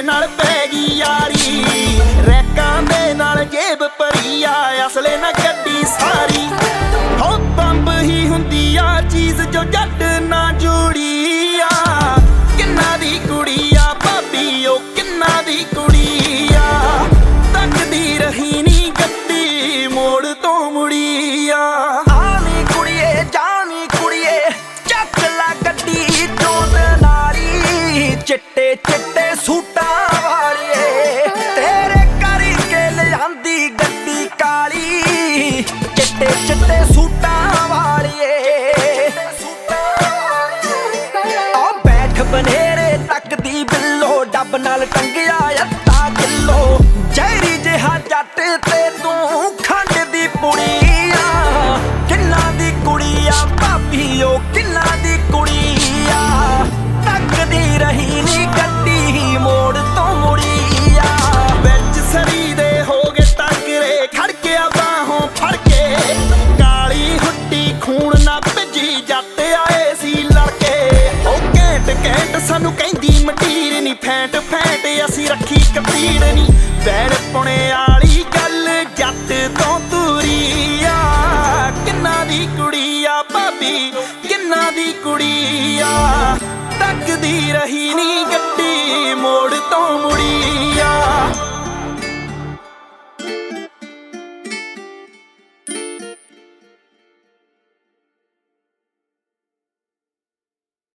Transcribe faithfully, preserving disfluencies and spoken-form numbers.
ਮੁੰਡੇ ਨਾਲ ਪੈ ਗਈ ਯਾਰੀ। ਰੈਕਾਂ ਦੇ ਨਾਲ ਜੇਬ ਭਰੀ ਆ, ਅਸਲੇ ਨਾ ਗੱਡੀ ਸਾਰੀ। ਹੋ ਬੰਬ ਹੀ ਹੁੰਦੀ ਆ ਚੀਜ਼ ਜੋ ਜੱਟ ਨਾ ਜੋੜੀ ਆ। ਕਿੰਨਾ ਦੀ ਕੁੜੀ ਆ ਭਾਬੀ ਉਹ ਕਿੰਨਾ ਦੀ ਕੁੜੀ ਆ। ਤੱਕਦੀ ਰਹੀ ਨੀ ਗੱਡੀ ਮੋੜ ਤੋਂ ਮੁੜੀ ਆ। ਆਵੀਂ ਕੁੜੀਏ ਜਾਵੀਂ ਕੁੜੀਏ ਚੱਕ ਲਾ ਗੱਡੀ ਚੋਣ ਨਾਲੀ। ਚਿੱਟੇ ਚਿੱਟੇ ਸੂਟਾਂ ਵਾਲੀਏ ਤੇਰੇ ਕਰਕੇ ਲਿਆਂਦੀ ਗੱਡੀ ਕਾਲੀ। ਚਿੱਟੇ ਚਿੱਟੇ ਸੂਟਾਂ ਵਾਲੀਏ ਆ ਬੈਠ ਬਨੇਰੇ ਤੱਕਦੀ ਬਿੱਲੋ ਡੱਬ ਨਾਲ ਟੰਗਿਆ ਅੱਧਾ ਕਿੱਲੋ। ਜ਼ਹਿਰੀ ਜਿਹਾ ਜੱਟ ਤੇ ਤੂੰ ਖੰਡ ਦੀ ਪੁੜੀ ਆ। ਕਿੰਨਾ ਦੀ ਕੁੜੀ ਆ ਭਾਬੀ ਉਹ ਕਿੰਨਾ ਦੀ ਕੁੜੀ ਆ। ਤੱਕਦੀ ਰਹੀ ਨੀ ਗੱਡੀ ਮੋੜ ਤੋਂ ਮੁੜੀ ਆ। ਵਿੱਚ ਸਰੀ ਦੇ ਹੋ ਗਏ ਟਾਕਰੇ ਖੜਕਿਆ ਬਾਹੋਂ ਫੜ ਕੇ। ਕਾਲੀ ਹੁੱਡੀ ਖੂਨ ਨਾ ਭਿੱਜੀ ਜੱਟ ਆਏ ਸੀ ਲੜਕੇ। ਉਹ ਘੈਂਟ ਘੈਂਟ ਸਾਨੂੰ ਕਹਿੰਦੀ ਮਟੀਰ ਨੀ ਫੈਂਟ ਫੈਂਟ ਅਸੀਂ ਰੱਖੀ ਕਤੀੜ ਨੀ। ਬੈਣ ਪੁਣੇ ਵਾਲੀ ਗੱਲ ਜੱਟ ਤੋਂ ਦੂਰੀ ਆ। ਕਿੰਨਾ ਦੀ ਕੁੜੀ ਆ ਭਾਬੀ ਕਿੰਨਾ ਦੀ ਕੁੜੀ ਆ। ਤੱਕਦੀ ਰਹੀ ਨੀ